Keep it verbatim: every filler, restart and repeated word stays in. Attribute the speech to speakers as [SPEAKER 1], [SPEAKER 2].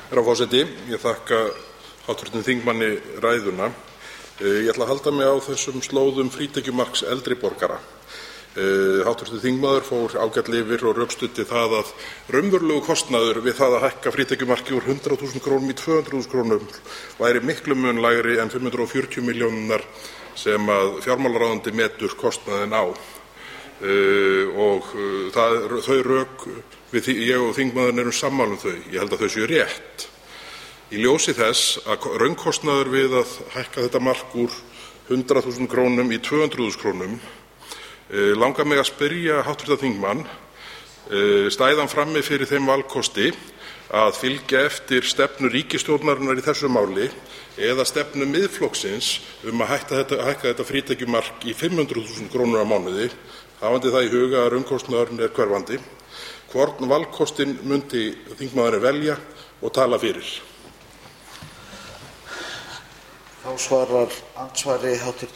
[SPEAKER 1] Herra forseti. Ég þakka hv. þingmanni ræðuna. Ég ætla að halda mig á þessum slóðum frítekjumarks eldri borgara. Hv. þingmaður fór ágætlega yfir og rökstuddi það að raunverulegur kostnaður við það að hækka frítekjumarkið úr hundrað þúsund krónum í tvö hundruð þúsund krónur væri miklu mun lægri en fimm hundruð og fjörutíu milljónirnar sem að fjármálaráðuneytið metur kostnaðinn á. Og það, þau rök við ég og þingmaðurinn erum sammála um þau. Ég held að þau séu rétt. Í ljósi þess að raunkostnaður við að hækka þetta mark úr hundrað þúsund krónum í tvö hundruð þúsund krónum langar mig að spyrja hv. þingmann, stæði hann frammi fyrir þeim valkosti að fylgja eftir stefnu ríkisstjórnarinnar í þessu máli eða stefnu Miðflokksins um að hækka þetta, hækka þetta frítekjumark í fimm hundruð þúsund krónur á mánuði, hafandi það í huga að raunkostnaðurinn er hverfandi. Hvorn valkostinn myndi þingmaðurinn velja og tala fyrir?
[SPEAKER 2] Þá svarar andsvari hv.